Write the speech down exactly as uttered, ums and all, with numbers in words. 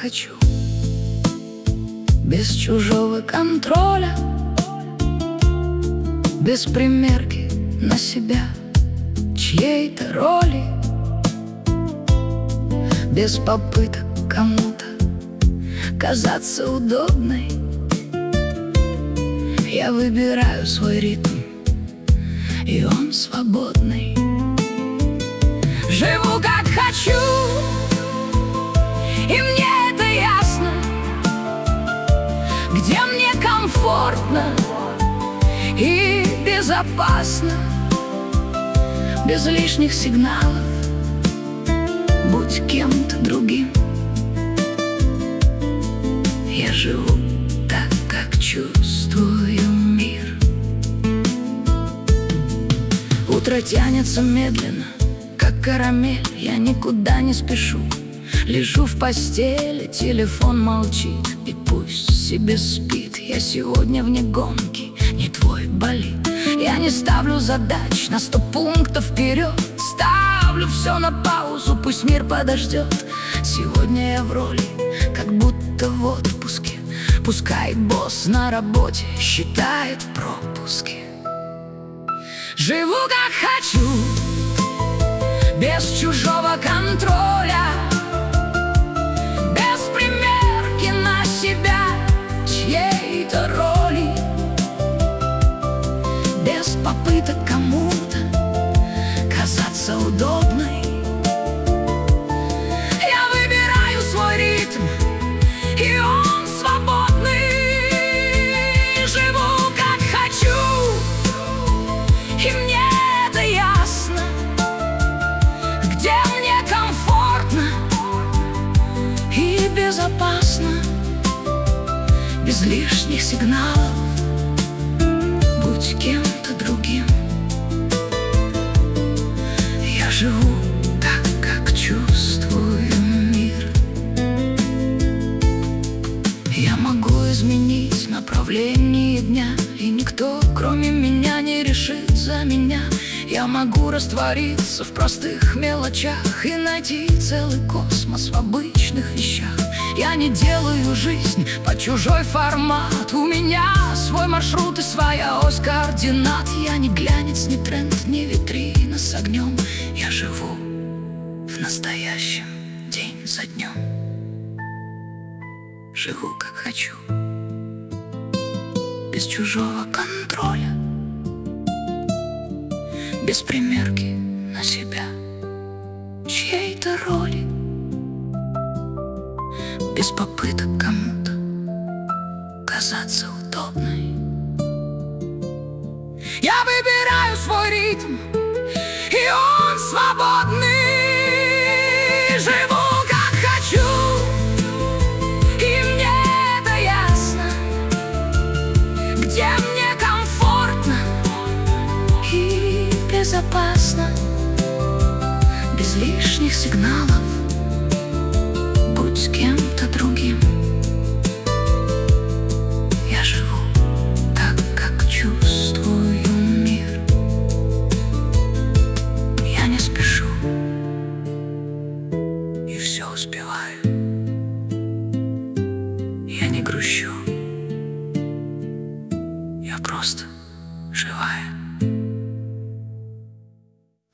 хочу, без чужого контроля, без примерки на себя чьей-то роли, без попыток кому-то казаться удобной. Я выбираю свой ритм, и он свободный. Живу как хочу, и мне это ясно, где мне комфортно и безопасно, без лишних сигналов. Будь кем-то другим, я живу так, как чувствую мир. Утро тянется медленно, как карамель, я никуда не спешу. Лежу в постели, телефон молчит, и пусть себе спит. Я сегодня вне гонки, не твой болид. Я не ставлю задач на сто пунктов вперед. Ставлю все на паузу, пусть мир подождет. Сегодня я в роли, как будто в отпуске. Пускай босс на работе считает пропуски. Живу как хочу, без чужого контроля, без примерки на себя чьей-то роли, без попыток кому-то казаться удобной. Я выбираю свой ритм, и он свободный. Живу как хочу, и мне это ясно, где мне комфортно и безопасно, без лишних сигналов. Будь кем-то другим, я живу так, как чувствую мир. Я могу изменить направление дня, и никто, кроме меня, не решит за меня. Я могу раствориться в простых мелочах и найти целый космос в обычных вещах. Я не делаю жизнь по чужой формат. У меня свой маршрут и своя ось координат. Я не глянец, не тренд, не витрина с огнем. Я живу в настоящем, день за днем. Живу как хочу, без чужого контроля, без примерки на себя чьей-то роли, без попыток кому-то казаться удобной. Я выбираю свой ритм, и он свободный. Живу как хочу, и мне это ясно, где мне комфортно и безопасно, без лишних сигналов. Будь кем-то другим, я живу так, как чувствую мир. Я не спешу и все успеваю. Я не грущу, я просто живая.